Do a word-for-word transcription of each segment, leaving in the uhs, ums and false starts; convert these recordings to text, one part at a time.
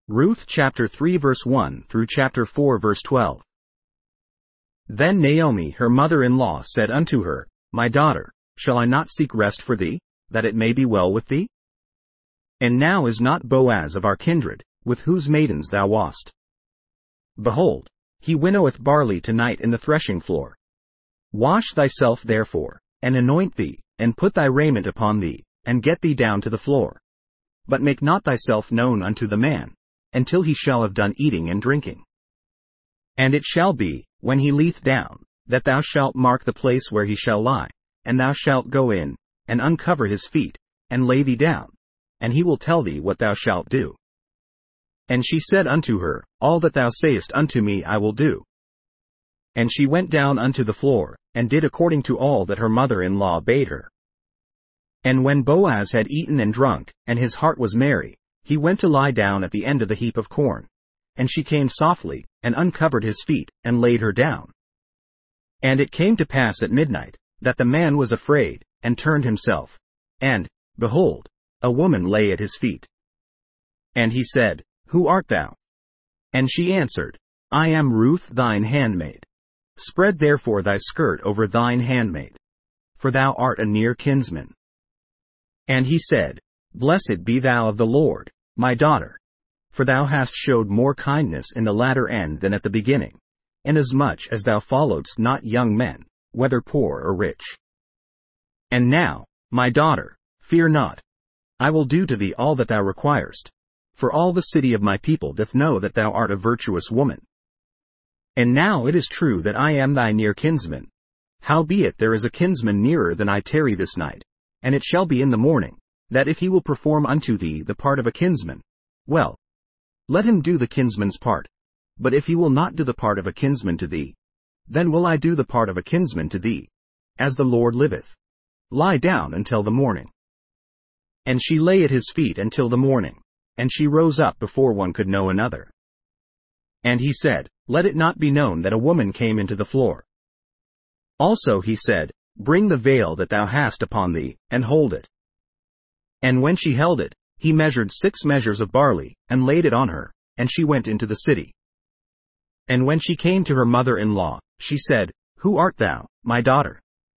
Ruth chapter three verse one through chapter four verse twelve. Then Naomi her mother-in-law said unto her, My daughter, shall I not seek rest for thee, that it may be well with thee? And now is not Boaz of our kindred, with whose maidens thou wast? Behold, he winnoweth barley tonight in the threshing floor. Wash thyself therefore, and anoint thee, and put thy raiment upon thee, and get thee down to the floor. But make not thyself known unto the man, until he shall have done eating and drinking. And it shall be, when he leeth down, that thou shalt mark the place where he shall lie, and thou shalt go in, and uncover his feet, and lay thee down, and he will tell thee what thou shalt do. And she said unto her, All that thou sayest unto me I will do. And she went down unto the floor, and did according to all that her mother-in-law bade her. And when Boaz had eaten and drunk, and his heart was merry, he went to lie down at the end of the heap of corn. And she came softly, and uncovered his feet, and laid her down. And it came to pass at midnight, that the man was afraid, and turned himself. And, behold, a woman lay at his feet. And he said, Who art thou? And she answered, I am Ruth thine handmaid. Spread therefore thy skirt over thine handmaid. For thou art a near kinsman. And he said, Blessed be thou of the Lord, my daughter. For thou hast showed more kindness in the latter end than at the beginning, inasmuch as thou followedst not young men, whether poor or rich. And now, my daughter, fear not. I will do to thee all that thou requirest. For all the city of my people doth know that thou art a virtuous woman. And now it is true that I am thy near kinsman. Howbeit there is a kinsman nearer than I tarry this night, and it shall be in the morning, that if he will perform unto thee the part of a kinsman, well, let him do the kinsman's part. But if he will not do the part of a kinsman to thee, then will I do the part of a kinsman to thee. As the Lord liveth. Lie down until the morning. And she lay at his feet until the morning, and she rose up before one could know another. And he said, Let it not be known that a woman came into the floor. Also he said, Bring the veil that thou hast upon thee, and hold it. And when she held it, he measured six measures of barley, and laid it on her, and she went into the city. And when she came to her mother-in-law, she said, Who art thou, my daughter?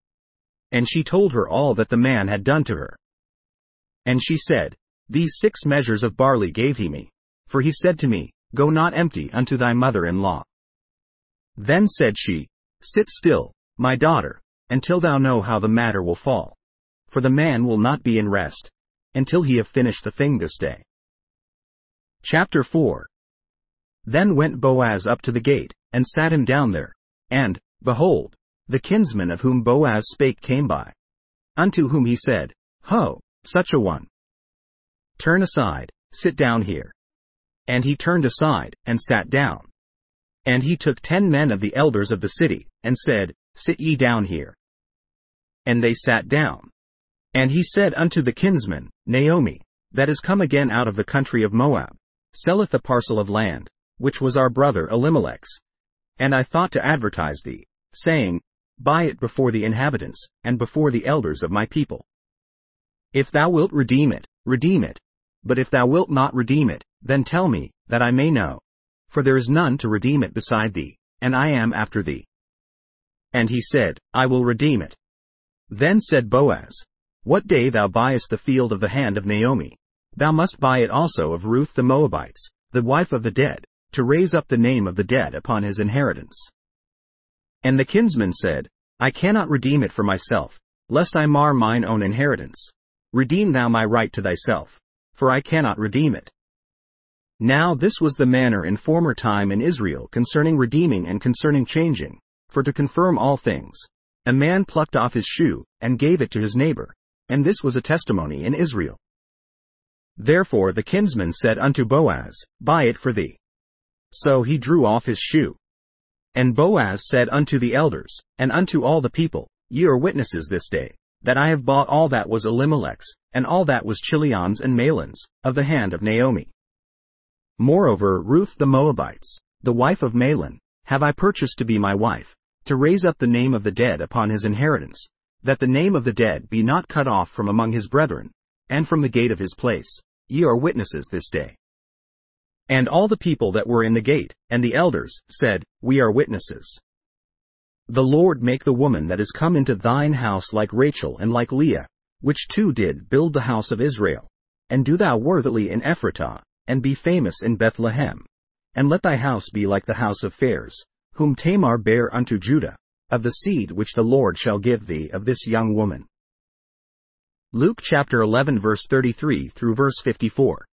And she told her all that the man had done to her. And she said, These six measures of barley gave he me, for he said to me, Go not empty unto thy mother-in-law. Then said she, Sit still, my daughter, until thou know how the matter will fall. For the man will not be in rest, until he have finished the thing this day. Chapter four. Then went Boaz up to the gate, and sat him down there. And, behold, the kinsman of whom Boaz spake came by. Unto whom he said, Ho, such a one. Turn aside, sit down here. And he turned aside, and sat down. And he took ten men of the elders of the city, and said, Sit ye down here. And they sat down. And he said unto the kinsman, Naomi, that is come again out of the country of Moab, selleth a parcel of land, which was our brother Elimelech's. And I thought to advertise thee, saying, Buy it before the inhabitants, and before the elders of my people. If thou wilt redeem it, redeem it. But if thou wilt not redeem it, then tell me, that I may know. For there is none to redeem it beside thee, and I am after thee. And he said, I will redeem it. Then said Boaz, What day thou buyest the field of the hand of Naomi, thou must buy it also of Ruth the Moabites, the wife of the dead, to raise up the name of the dead upon his inheritance. And the kinsman said, I cannot redeem it for myself, lest I mar mine own inheritance. Redeem thou my right to thyself, for I cannot redeem it. Now this was the manner in former time in Israel concerning redeeming and concerning changing, for to confirm all things. A man plucked off his shoe, and gave it to his neighbor, and this was a testimony in Israel. Therefore the kinsman said unto Boaz, Buy it for thee. So he drew off his shoe. And Boaz said unto the elders, and unto all the people, Ye are witnesses this day, that I have bought all that was Elimelech's, and all that was Chilion's and Mahlon's, of the hand of Naomi. Moreover Ruth the Moabites, the wife of Mahlon, have I purchased to be my wife, to raise up the name of the dead upon his inheritance, that the name of the dead be not cut off from among his brethren, and from the gate of his place. Ye are witnesses this day. And all the people that were in the gate, and the elders, said, We are witnesses. The Lord make the woman that is come into thine house like Rachel and like Leah, which two did build the house of Israel. And do thou worthily in Ephratah, and be famous in Bethlehem. And let thy house be like the house of Phares, whom Tamar bare unto Judah, of the seed which the Lord shall give thee of this young woman. Luke chapter eleven verse thirty-three through verse fifty-four.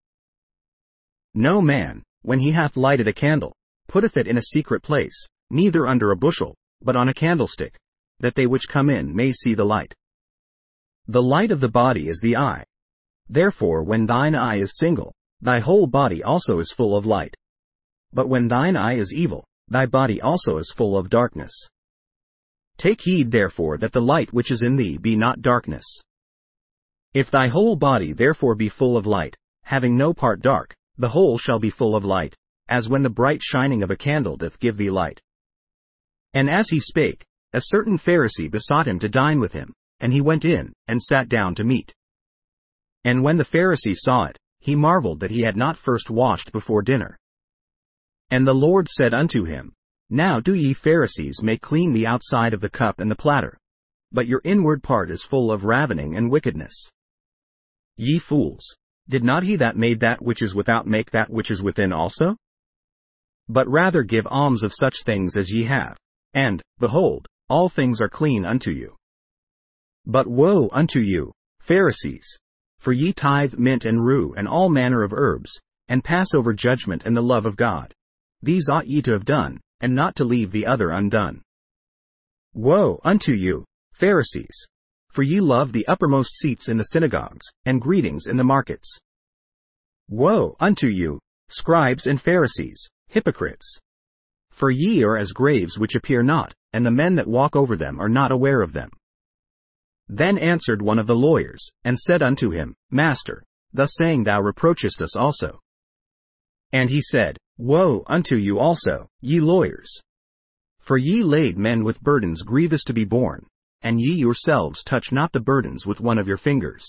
No man, when he hath lighted a candle, putteth it in a secret place, neither under a bushel, but on a candlestick, that they which come in may see the light. The light of the body is the eye. Therefore when thine eye is single, thy whole body also is full of light. But when thine eye is evil, thy body also is full of darkness. Take heed therefore that the light which is in thee be not darkness. If thy whole body therefore be full of light, having no part dark, the whole shall be full of light, as when the bright shining of a candle doth give thee light. And as he spake, a certain Pharisee besought him to dine with him, and he went in, and sat down to meat. And when the Pharisee saw it, he marveled that he had not first washed before dinner. And the Lord said unto him, Now do ye Pharisees make clean the outside of the cup and the platter, but your inward part is full of ravening and wickedness. Ye fools, did not he that made that which is without make that which is within also? But rather give alms of such things as ye have, and, behold, all things are clean unto you. But woe unto you, Pharisees! For ye tithe mint and rue and all manner of herbs, and pass over judgment and the love of God. These ought ye to have done, and not to leave the other undone. Woe unto you, Pharisees! For ye love the uppermost seats in the synagogues, and greetings in the markets. Woe unto you, scribes and Pharisees, hypocrites! For ye are as graves which appear not, and the men that walk over them are not aware of them. Then answered one of the lawyers, and said unto him, Master, thus saying thou reproachest us also. And he said, Woe unto you also, ye lawyers! For ye lade men with burdens grievous to be borne, and ye yourselves touch not the burdens with one of your fingers.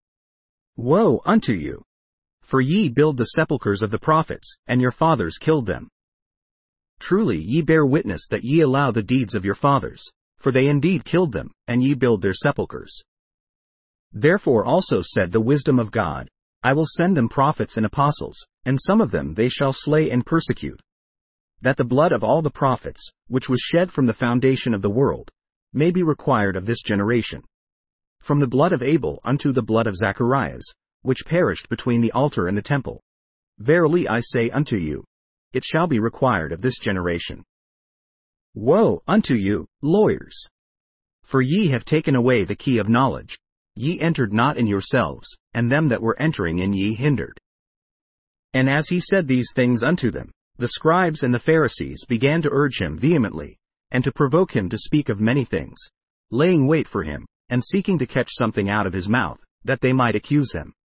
Woe unto you! For ye build the sepulchres of the prophets, and your fathers killed them. Truly ye bear witness that ye allow the deeds of your fathers, for they indeed killed them, and ye build their sepulchres. Therefore also said the wisdom of God, I will send them prophets and apostles, and some of them they shall slay and persecute. That the blood of all the prophets, which was shed from the foundation of the world, may be required of this generation. From the blood of Abel unto the blood of Zacharias, which perished between the altar and the temple. Verily I say unto you, it shall be required of this generation. Woe unto you, lawyers! For ye have taken away the key of knowledge. Ye entered not in yourselves, and them that were entering in ye hindered. And as he said these things unto them, the scribes and the Pharisees began to urge him vehemently, and to provoke him to speak of many things, laying wait for him, and seeking to catch something out of his mouth, that they might accuse him.